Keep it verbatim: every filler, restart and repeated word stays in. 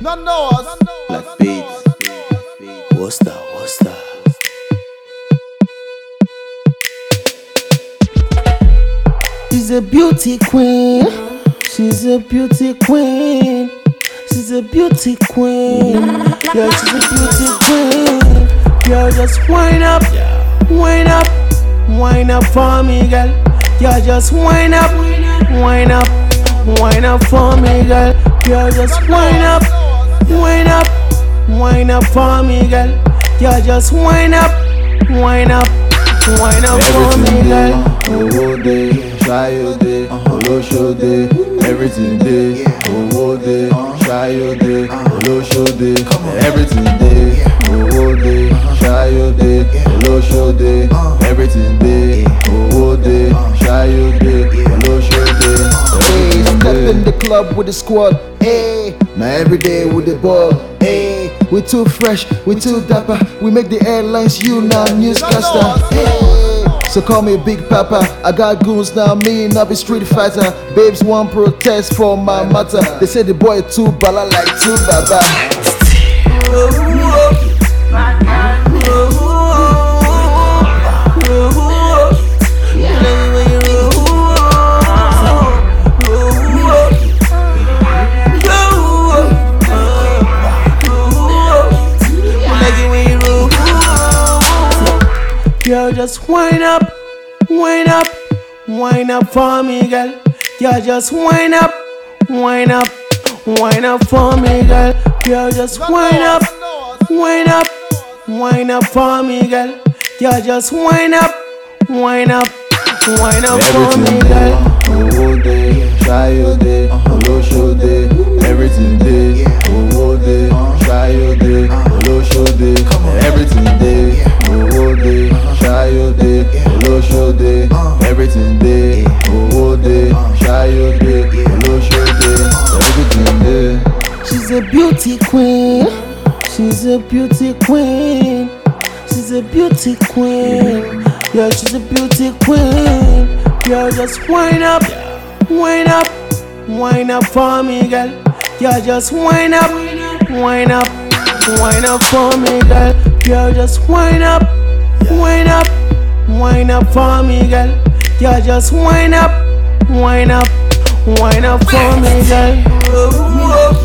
None know us. Black beat. What's that? What's that? She's a beauty queen. She's a beauty queen. She's a beauty queen. Yeah, she's a beauty queen. Girl, just wind up, wind up, wind up for me, girl. Yeah, just wind up, wind up, wind up for me, girl. Girl, just wind up, wind up, wind up for me, girl. Yeah, just wind up, wind up, wind up for me, girl. Oh, day, try your day, oh, show day, everything day, oh, day, try your day, oh, show day, everything day, oh, day, try your day, oh, show day, everything day, oh, day, try your day, oh, show day. Hey, step in the club with the squad. Hey, now every day with the ball. Hey, we too fresh, we too dapper. We make the airlines you now newscaster. Hey, so call me Big Papa. I got goons now, me not be street fighter. Babes want protest for my matter. They say the boy too bala like too baba. Girl, just wind up, wind up, wind up for me, girl. Girl, just wind up, wind up, wind up for me, girl. Girl, just wind up, wind up, wind up for me, girl. Girl, just wind up, wind up, wind up for me, girl. Oh, day, try your day, oh, show day, everything day, oh, day, try your day, oh, show day, everything day, oh, day, try your day, oh, show day, everything day, oh, day, try your day, oh, show day, everything day. She's a beauty queen. She's a beauty queen. She's a beauty queen. Yeah, she's a beauty queen. Girl, just wind up, wind up, wind up for me, girl. Yeah, just wind up, wind up, wind up for me, girl. Girl, just wind up, wind up, wind up for me, girl. Yeah, just wind up, wind up, wind up for me, girl.